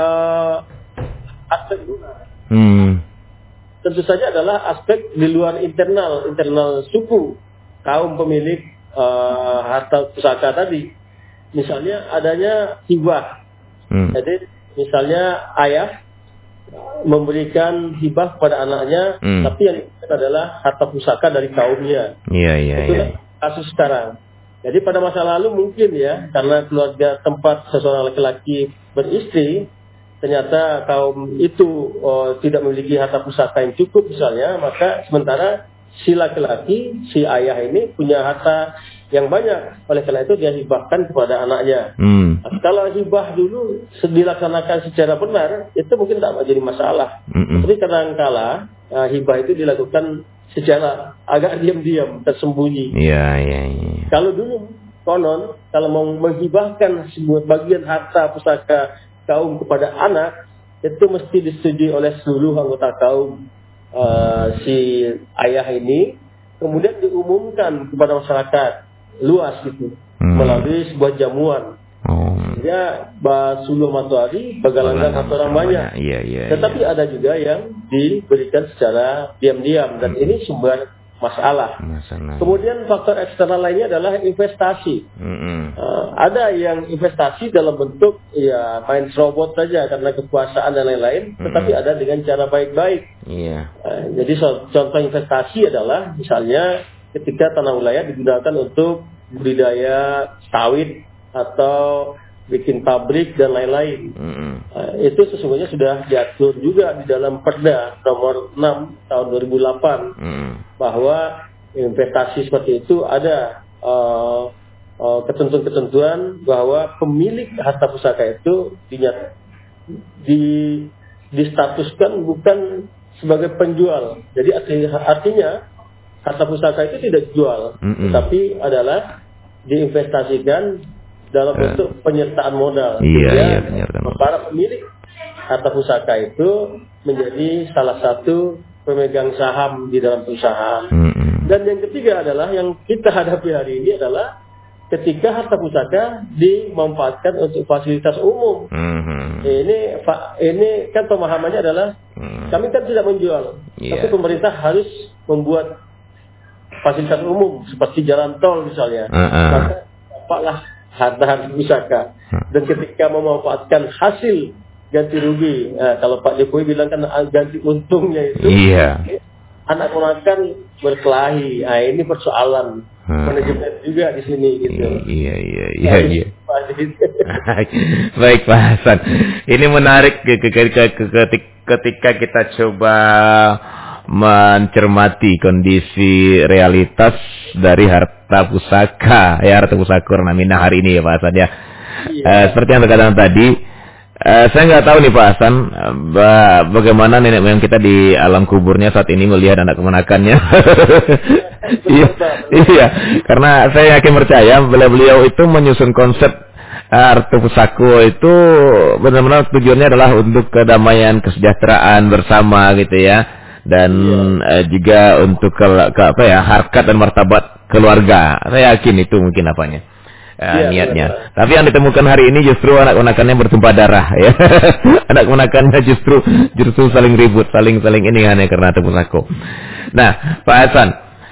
aspek luar. Tentu saja adalah aspek di luar internal suku kaum pemilik harta pusaka tadi. Misalnya adanya hibah. Jadi misalnya ayah memberikan hibah pada anaknya, tapi yang adalah harta pusaka dari kaumnya. Itulah kasus sekarang. Jadi pada masa lalu mungkin ya, karena keluarga tempat seseorang laki-laki beristri, ternyata kaum itu tidak memiliki harta pusaka yang cukup misalnya, maka sementara si laki-laki, si ayah ini punya harta yang banyak. Oleh karena itu dia hibahkan kepada anaknya. Kalau hibah dulu dilaksanakan secara benar, itu mungkin tidak jadi masalah. Tapi kadang-kala hibah itu dilakukan secara agak diam-diam, tersembunyi. Kalau dulu konon, kalau mau menghibahkan sebuah bagian harta pusaka kaum kepada anak, itu mesti disetujui oleh seluruh anggota kaum si ayah ini, kemudian diumumkan kepada masyarakat luas gitu, melalui sebuah jamuan. Ya, Basuluh Matuari, Bagalanggang atau orang banyak. Tetapi ada juga yang diberikan secara diam-diam, dan ini sumber masalah. Kemudian faktor eksternal lainnya adalah investasi. Ada yang investasi dalam bentuk ya main robot saja karena kekuasaan dan lain-lain, tetapi ada dengan cara baik-baik. Jadi contoh investasi adalah misalnya ketika tanah wilayah digunakan untuk budidaya sawit atau bikin pabrik dan lain-lain. Itu sesungguhnya sudah diatur juga di dalam Perda nomor 6 tahun 2008 bahwa investasi seperti itu ada ketentuan-ketentuan bahwa pemilik harta pusaka itu distatuskan bukan sebagai penjual. Jadi artinya harta pusaka itu tidak dijual, tetapi adalah diinvestasikan dalam bentuk penyertaan modal. Para pemilik harta pusaka itu menjadi salah satu pemegang saham di dalam perusahaan. Dan yang ketiga adalah yang kita hadapi hari ini adalah ketika harta pusaka dimanfaatkan untuk fasilitas umum. Ini kan pemahamannya adalah kami kan tidak menjual, tapi pemerintah harus membuat fasilitas umum seperti jalan tol misalnya. Maka dapatlah harta pusaka, dan ketika memanfaatkan hasil ganti rugi, kalau Pak Jokowi bilang kan ganti untungnya itu, anak ponakan berkelahi. Ini persoalan manajemen juga di sini gitu. Baik Pak Hasan, ini menarik ketika kita coba mencermati kondisi realitas dari harta pusaka, harta pusaka Warna Minang hari ini ya Pak Hasan ya. Seperti yang dikatakan tadi, saya nggak tahu nih Pak Hasan, bagaimana nenek moyang kita di alam kuburnya saat ini melihat anak kemenakannya. Iya, karena saya yakin percaya beliau itu menyusun konsep Harta Pusako itu benar-benar tujuannya adalah untuk kedamaian, kesejahteraan bersama gitu ya, dan juga untuk harkat dan martabat keluarga. Saya yakin itu mungkin niatnya. Benar. Tapi yang ditemukan hari ini justru anak-anakannya bertumpah darah ya. Anak-anakannya justru saling ribut, saling ini hanya karena Harta Pusako. Nah, Pak Hasan,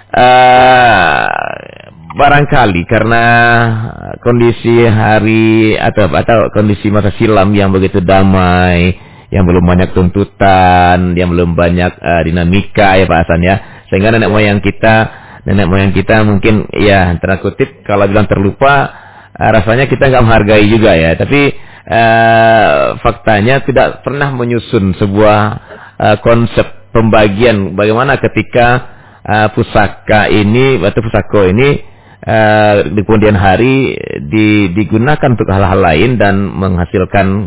barangkali karena kondisi hari atau kondisi masa silam yang begitu damai, yang belum banyak tuntutan, yang belum banyak dinamika ya Pak Hasan ya, sehingga nenek moyang kita mungkin ya tanda kutip kalau bilang terlupa, rasanya kita nggak menghargai juga ya. Tapi faktanya tidak pernah menyusun sebuah konsep pembagian bagaimana ketika pusaka ini atau pusako ini di kemudian hari digunakan untuk hal-hal lain dan menghasilkan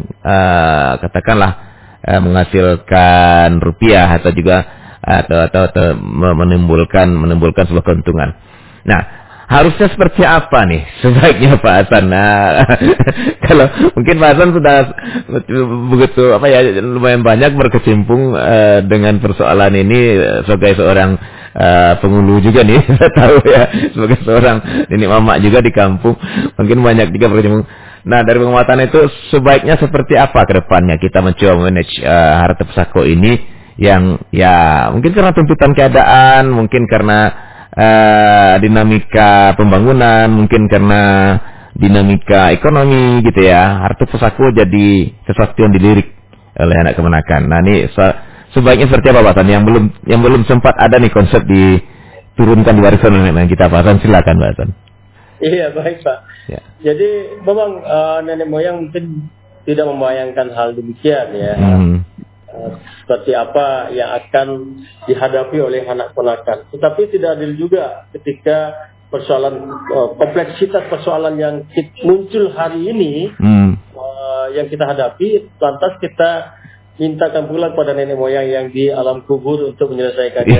menghasilkan rupiah atau juga atau menimbulkan sebuah keuntungan. Nah, harusnya seperti apa nih sebaiknya Pak Hasan? Nah, kalau mungkin Pak Hasan sudah begitu lumayan banyak berkecimpung dengan persoalan ini sebagai seorang penghulu juga nih, saya tahu ya, sebagai seorang nenek mama juga di kampung, mungkin banyak juga berkecimpung. Nah, dari pengamatan itu sebaiknya seperti apa ke depannya kita mencoba manage Harta Pusako ini yang ya mungkin karena tuntutan keadaan, mungkin karena dinamika pembangunan, mungkin karena dinamika ekonomi gitu ya, Harta Pusako jadi sesuatu yang dilirik oleh anak kemenakan. Nah, ini sebaiknya seperti apa Pak Hasan yang belum sempat ada nih konsep diturunkan di warisan nenek kita Pak Hasan, silakan Pak Hasan. Iya, baik Pak. Ya. Jadi memang nenek moyang mungkin tidak membayangkan hal demikian ya. Seperti apa yang akan dihadapi oleh anak ponakan. Tetapi tidak adil juga ketika persoalan kompleksitas persoalan yang muncul hari ini yang kita hadapi, lantas kita mintakan pula kepada nenek moyang yang di alam kubur untuk menyelesaikannya.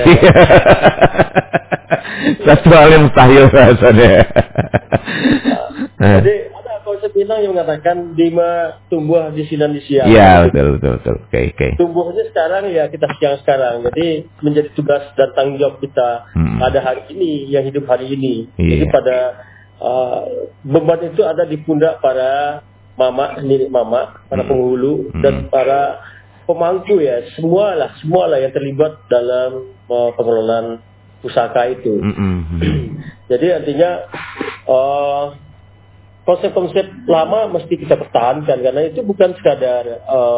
Satu hal yang mustahil rasanya. Jadi ada konsep Minang yang mengatakan Dima tumbuh di sinan di siang. Iya, betul. Oke. Tumbuhnya sekarang ya kita siang sekarang. Jadi menjadi tugas dan tanggung jawab kita pada hari ini, yang hidup hari ini. Jadi pada beban itu ada di pundak para nenek mama, para penghulu dan para pemangku ya, semualah yang terlibat dalam pengelolaan pusaka itu. Jadi artinya konsep-konsep lama mesti kita pertahankan karena itu bukan sekadar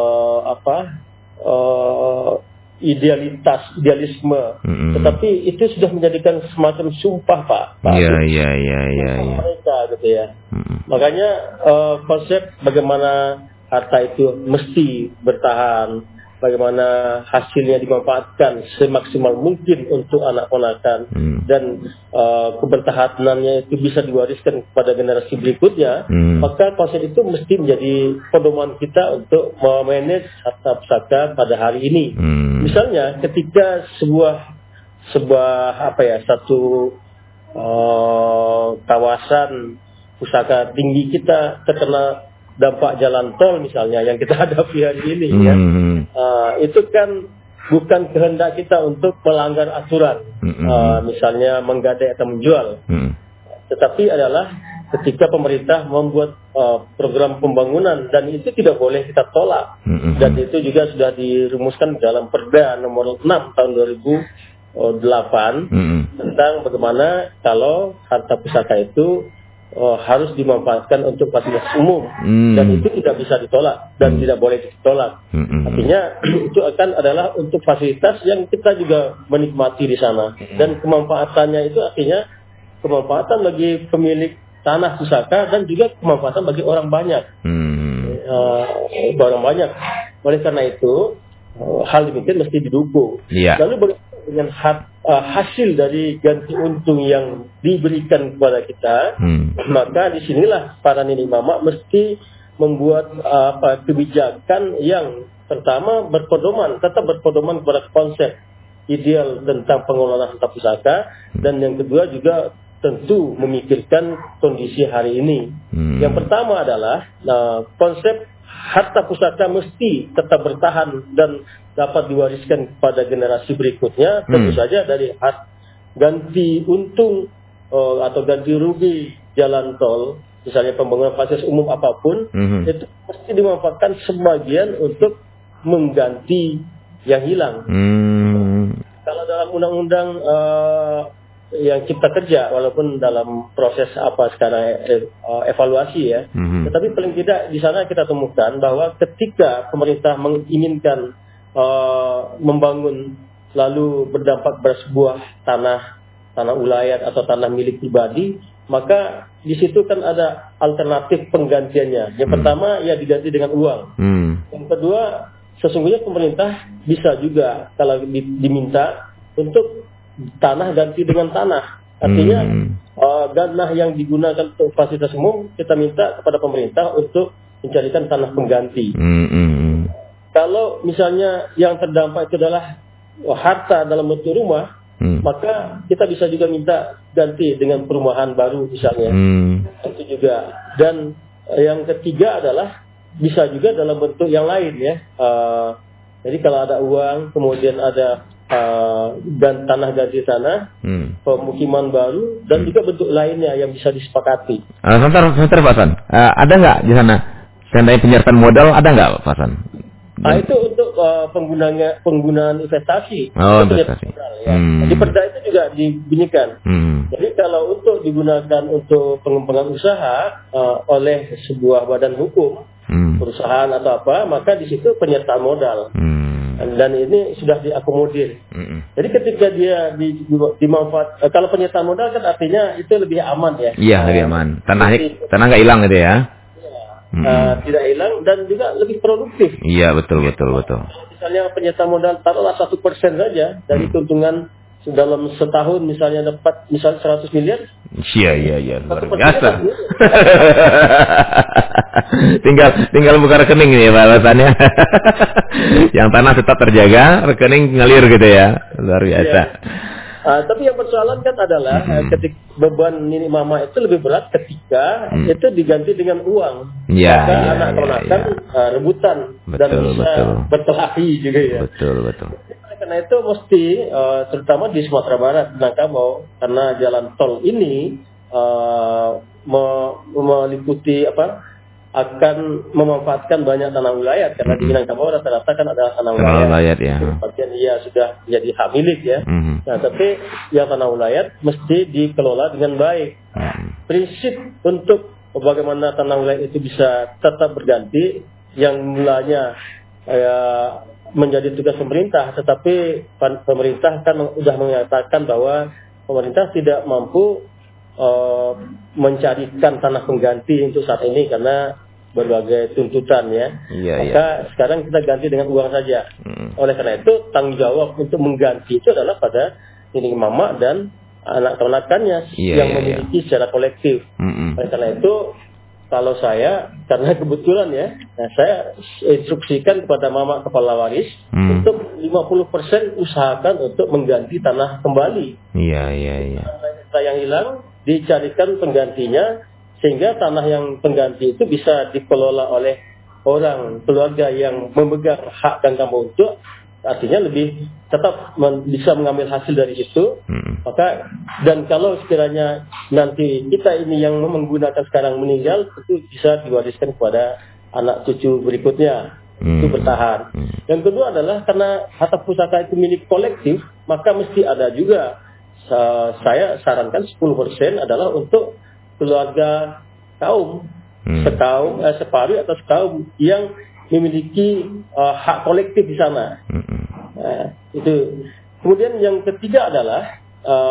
idealisme, tetapi itu sudah menjadikan semacam sumpah Pak. Iya. Mereka gitu ya. Makanya konsep bagaimana harta itu mesti bertahan, bagaimana hasilnya dimanfaatkan semaksimal mungkin untuk anak ponakan dan kebertahanannya itu bisa diwariskan kepada generasi berikutnya, maka konsep itu mesti menjadi pedoman kita untuk memanage harta pusaka pada hari ini. Misalnya ketika satu kawasan pusaka tinggi kita terkena dampak jalan tol misalnya yang kita hadapi hari ini ya, itu kan bukan kehendak kita untuk melanggar aturan, misalnya menggadai atau menjual, tetapi adalah ketika pemerintah membuat program pembangunan dan itu tidak boleh kita tolak, dan itu juga sudah dirumuskan dalam Perda nomor 6 tahun 2008 tentang bagaimana kalau harta pusaka itu harus dimanfaatkan untuk fasilitas umum dan itu tidak bisa ditolak dan tidak boleh ditolak. Artinya itu akan adalah untuk fasilitas yang kita juga menikmati di sana dan kemanfaatannya itu artinya kemanfaatan bagi pemilik tanah pusaka dan juga kemanfaatan bagi orang banyak. Orang banyak. Oleh karena itu hal demikian mesti didukung. Lalu bagaimana dengan hak hasil dari ganti untung yang diberikan kepada kita, maka disinilah para nenek mama mesti membuat kebijakan yang pertama tetap berpedoman kepada konsep ideal tentang pengelolaan harta pusaka, dan yang kedua juga tentu memikirkan kondisi hari ini. Yang pertama adalah konsep harta pusaka mesti tetap bertahan dan dapat diwariskan kepada generasi berikutnya, tentu saja dari ganti untung atau ganti rugi jalan tol, misalnya pembangunan fasilitas umum apapun, itu mesti dimanfaatkan sebagian untuk mengganti yang hilang. Kalau dalam undang-undang yang cipta kerja, walaupun dalam proses sekarang evaluasi ya, tetapi paling tidak di sana kita temukan bahwa ketika pemerintah menginginkan membangun lalu berdampak pada sebuah tanah ulayat atau tanah milik pribadi, maka di situ kan ada alternatif penggantiannya. Yang pertama ya diganti dengan uang. Yang kedua, sesungguhnya pemerintah bisa juga kalau diminta untuk tanah ganti dengan tanah. Artinya tanah yang digunakan untuk fasilitas umum kita minta kepada pemerintah untuk mencarikan tanah pengganti. Kalau misalnya yang terdampak itu adalah harta dalam bentuk rumah, maka kita bisa juga minta ganti dengan perumahan baru misalnya. Itu juga. Dan yang ketiga adalah bisa juga dalam bentuk yang lain ya. Jadi kalau ada uang, kemudian ada dan tanah ganti tanah, pemukiman baru, dan juga bentuk lainnya yang bisa disepakati. Sebentar Pak Hasan, ada nggak di sana seandainya penyertaan modal, ada nggak Pak Hasan? Itu untuk penggunaan investasi. Investasi. Modal, ya. Di Perda itu juga dibunyikan. Jadi kalau untuk digunakan untuk pengembangan usaha oleh sebuah badan hukum, perusahaan atau apa, maka di situ penyertaan modal. Dan ini sudah diakomodir. Jadi ketika dia dimanfaat, kalau penyertaan modal kan artinya itu lebih aman ya. Iya, lebih aman. Tanah nggak hilang gitu ya. Tidak hilang dan juga lebih produktif. Iya, betul. Misalnya penyertaan modal taruhlah 1% saja dari keuntungan dalam setahun, misalnya dapat 100 miliar. Iya, luar biasa. tinggal buka rekening nih Pak alasannya. Yang tanah tetap terjaga, rekening ngalir gitu ya. Luar biasa. Tapi yang persoalan kan adalah ketika beban nenek mama itu lebih berat ketika itu diganti dengan uang. Maka anak ponakan rebutan dan bisa berkelahi juga ya. Betul. Karena itu mesti terutama di Sumatera Barat, Minangkabau, karena jalan tol ini meliputi akan memanfaatkan banyak tanah wilayah, karena di Minangkabau rata-rata kan ada tanah wilayah ya. Bagian sudah menjadi hak milik ya. Nah, tapi yang tanah wilayah mesti dikelola dengan baik. Prinsip untuk bagaimana tanah wilayah itu bisa tetap berganti yang mulanya menjadi tugas pemerintah, tetapi pemerintah kan sudah mengatakan bahwa pemerintah tidak mampu mencarikan tanah pengganti untuk saat ini karena berbagai tuntutan ya. Maka sekarang kita ganti dengan uang saja. Oleh karena itu tanggung jawab untuk mengganti itu adalah pada nenek mama dan anak ponakannya yang memiliki secara kolektif. Oleh karena itu kalau saya, karena kebetulan ya, saya instruksikan kepada mama kepala waris untuk 50% usahakan untuk mengganti tanah kembali. Tanah yang hilang dicarikan penggantinya, sehingga tanah yang pengganti itu bisa dikelola oleh orang keluarga yang memegang hak dan tanggung jawab, artinya lebih tetap bisa mengambil hasil dari situ. Maka dan kalau sekiranya nanti kita ini yang menggunakan sekarang meninggal, itu bisa diwariskan kepada anak cucu berikutnya, itu bertahan. Yang kedua adalah karena harta pusaka itu milik kolektif, maka mesti ada juga, saya sarankan 10% adalah untuk keluarga separuh atau sekaum yang memiliki hak kolektif di sana. Itu. Kemudian yang ketiga adalah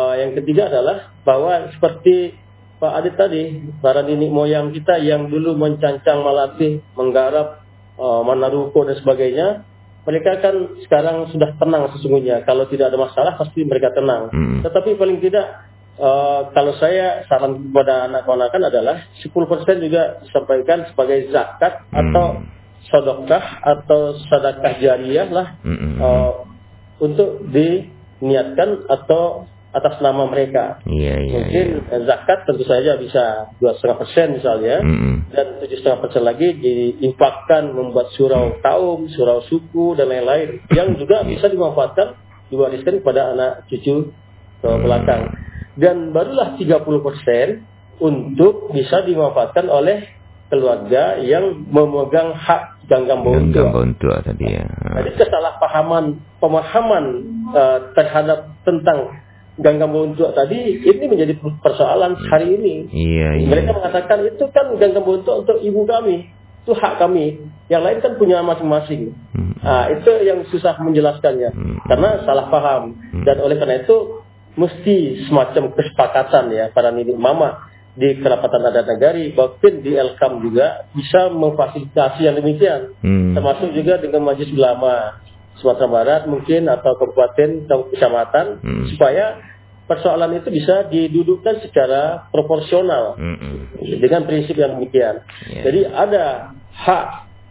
bahwa seperti Pak Adit tadi, para nenek moyang kita yang dulu mencancang Malatih, menggarap Manaruko dan sebagainya, mereka kan sekarang sudah tenang sesungguhnya. Kalau tidak ada masalah pasti mereka tenang. Tetapi paling tidak kalau saya saran kepada anak-anak adalah 10% juga disampaikan sebagai zakat atau sedekah atau sedekah jariyah lah untuk diniatkan atau atas nama mereka. Mungkin zakat tentu saja bisa 2,5% misalnya, dan 7,5% lagi diinfakkan membuat surau kaum, surau suku dan lain-lain yang juga bisa dimanfaatkan, diwariskan kepada anak cucu ke belakang. Dan barulah 30% untuk bisa dimanfaatkan oleh keluarga yang memegang hak Ganggam Bontua tadi ya. Jadi pemahaman terhadap tentang Ganggam Bontua tadi ini menjadi persoalan hari ini. Mereka mengatakan itu kan Ganggam Bontua untuk ibu kami, itu hak kami. Yang lain kan punya masing-masing. Itu yang susah menjelaskannya karena salah paham. Dan oleh karena itu mesti semacam kesepakatan ya para ninik mama di Kerapatan Adat Nagari, bahkan di Elkam juga bisa memfasilitasi yang demikian, termasuk juga dengan Majelis Ulama Sumatera Barat mungkin atau kabupaten atau kecamatan, supaya persoalan itu bisa didudukkan secara proporsional dengan prinsip yang demikian. Jadi ada hak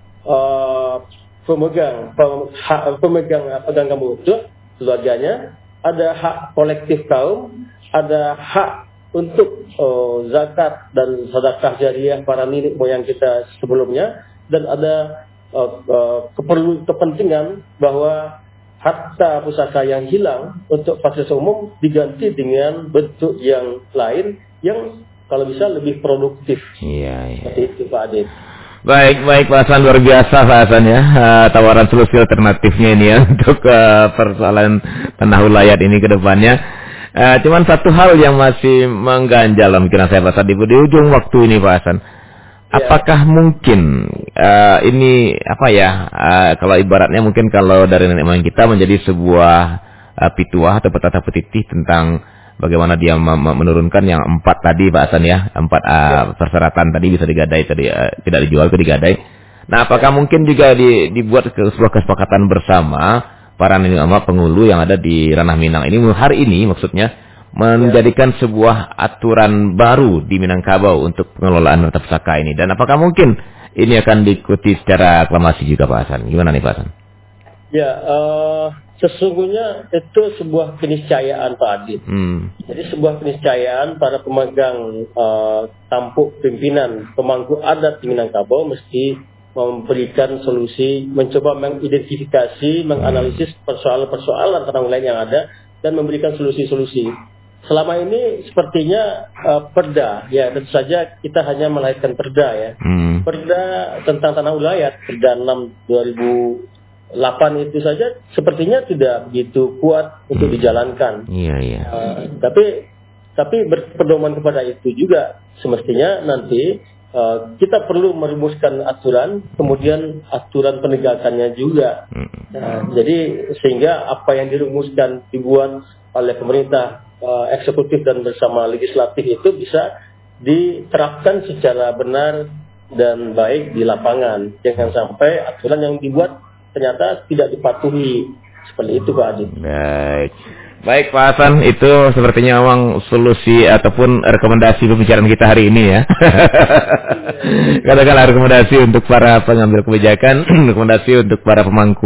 pemegang Ganggam Bontua keluarganya, ada hak kolektif kaum, ada hak untuk zakat dan sedekah jariyah para nenek moyang kita sebelumnya, dan ada kepentingan bahwa harta pusaka yang hilang untuk fasilitas umum diganti dengan bentuk yang lain yang kalau bisa lebih produktif. Seperti itu Pak Adit. Baik Pak Hasan, luar biasa Pak Hasan ya, tawaran solusi alternatifnya ini ya untuk persoalan tanah ulayat ini ke depannya. Cuman satu hal yang masih mengganjal dalam pikiran saya Pak Hasan di ujung waktu ini Pak Hasan. Apakah mungkin ini kalau ibaratnya mungkin kalau dari nenek moyang kita menjadi sebuah pituah atau petata petitih tentang bagaimana dia menurunkan yang 4 tadi Pak Hasan ya, 4 persyaratan tadi bisa digadai, tidak dijual ke digadai. Nah, apakah mungkin juga dibuat sebuah kesepakatan bersama para nenek mama penghulu yang ada di Ranah Minang ini hari ini maksudnya menjadikan sebuah aturan baru di Minangkabau untuk pengelolaan harta pusaka ini, dan apakah mungkin ini akan diikuti secara aklamasi juga Pak Hasan? Gimana nih Pak Hasan? Ya, sesungguhnya itu sebuah keniscayaan Pak Adit. Jadi sebuah keniscayaan para pemegang tampuk pimpinan pemangku adat di Minangkabau mesti memberikan solusi, mencoba mengidentifikasi, menganalisis persoalan-persoalan tanah wilayah yang ada dan memberikan solusi-solusi. Selama ini sepertinya perda, ya tentu saja kita hanya melahirkan perda ya. Perda tentang tanah wilayah, Perda 6 2008 itu saja sepertinya tidak begitu kuat untuk dijalankan. Tapi berpedoman kepada itu juga semestinya nanti kita perlu merumuskan aturan, kemudian aturan penegakannya juga. Jadi sehingga apa yang dirumuskan dibuat oleh pemerintah eksekutif dan bersama legislatif itu bisa diterapkan secara benar dan baik di lapangan. Jangan sampai aturan yang dibuat ternyata tidak dipatuhi. Seperti itu Pak Adi. Baik Pak Hasan, itu sepertinya memang solusi ataupun rekomendasi pembicaraan kita hari ini ya. Katakanlah rekomendasi untuk para pengambil kebijakan, rekomendasi untuk para pemangku